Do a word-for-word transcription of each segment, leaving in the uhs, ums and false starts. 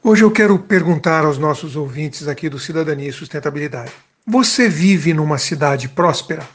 Hoje eu quero perguntar aos nossos ouvintes aqui do Cidadania e Sustentabilidade: você vive numa cidade próspera?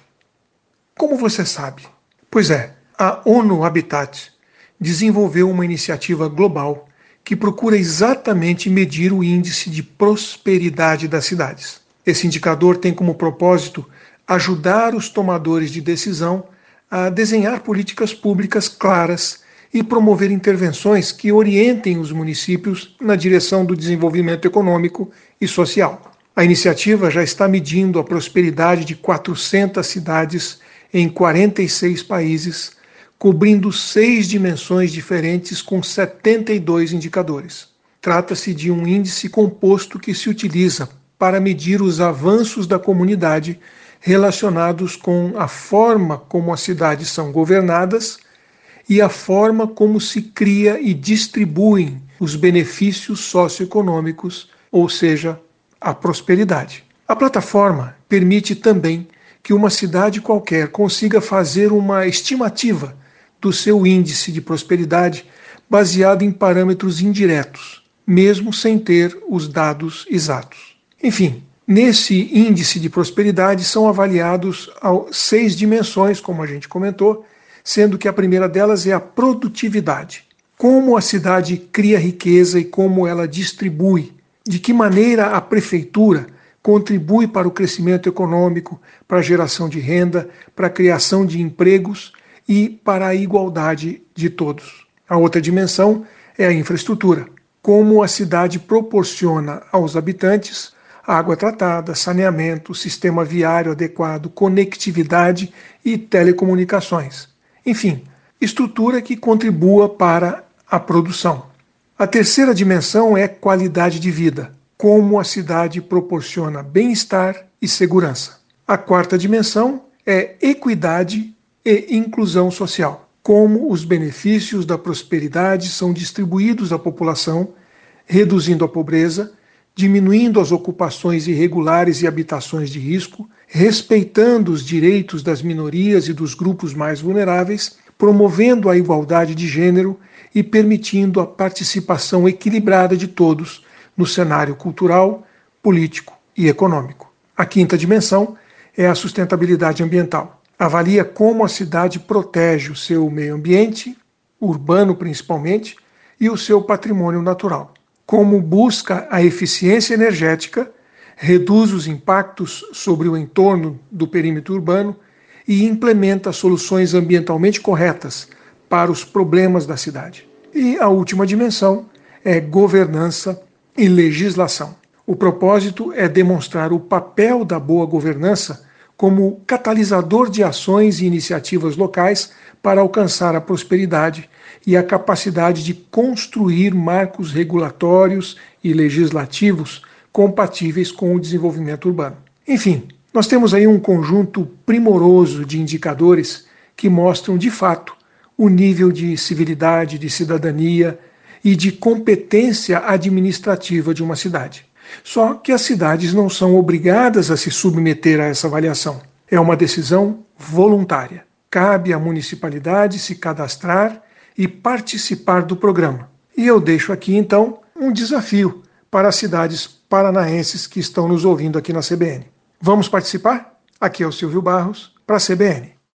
Como você sabe? Pois é, a ONU Habitat desenvolveu uma iniciativa global que procura exatamente medir o índice de prosperidade das cidades. Esse indicador tem como propósito ajudar os tomadores de decisão a desenhar políticas públicas claras e promover intervenções que orientem os municípios na direção do desenvolvimento econômico e social. A iniciativa já está medindo a prosperidade de quatrocentas cidades em quarenta e seis países, cobrindo seis dimensões diferentes com setenta e dois indicadores. Trata-se de um índice composto que se utiliza para medir os avanços da comunidade relacionados com a forma como as cidades são governadas e a forma como se cria e distribuem os benefícios socioeconômicos, ou seja, a prosperidade. A plataforma permite também que uma cidade qualquer consiga fazer uma estimativa do seu índice de prosperidade baseado em parâmetros indiretos, mesmo sem ter os dados exatos. Enfim, nesse índice de prosperidade são avaliados seis dimensões, como a gente comentou, sendo que a primeira delas é a produtividade. Como a cidade cria riqueza e como ela distribui. De que maneira a prefeitura contribui para o crescimento econômico, para a geração de renda, para a criação de empregos e para a igualdade de todos. A outra dimensão é a infraestrutura. Como a cidade proporciona aos habitantes água tratada, saneamento, sistema viário adequado, conectividade e telecomunicações. Enfim, estrutura que contribua para a produção. A terceira dimensão é qualidade de vida, como a cidade proporciona bem-estar e segurança. A quarta dimensão é equidade e inclusão social, como os benefícios da prosperidade são distribuídos à população, reduzindo a pobreza, diminuindo as ocupações irregulares e habitações de risco, respeitando os direitos das minorias e dos grupos mais vulneráveis, promovendo a igualdade de gênero e permitindo a participação equilibrada de todos no cenário cultural, político e econômico. A quinta dimensão é a sustentabilidade ambiental. Avalia como a cidade protege o seu meio ambiente, urbano principalmente, e o seu patrimônio natural. Como busca a eficiência energética, reduz os impactos sobre o entorno do perímetro urbano e implementa soluções ambientalmente corretas para os problemas da cidade. E a última dimensão é governança e legislação. O propósito é demonstrar o papel da boa governança como catalisador de ações e iniciativas locais para alcançar a prosperidade e a capacidade de construir marcos regulatórios e legislativos compatíveis com o desenvolvimento urbano. Enfim, nós temos aí um conjunto primoroso de indicadores que mostram, de fato, o nível de civilidade, de cidadania e de competência administrativa de uma cidade. Só que as cidades não são obrigadas a se submeter a essa avaliação. É uma decisão voluntária. Cabe à municipalidade se cadastrar e participar do programa. E eu deixo aqui, então, um desafio para as cidades paranaenses que estão nos ouvindo aqui na C B N. Vamos participar? Aqui é o Silvio Barros, para a C B N.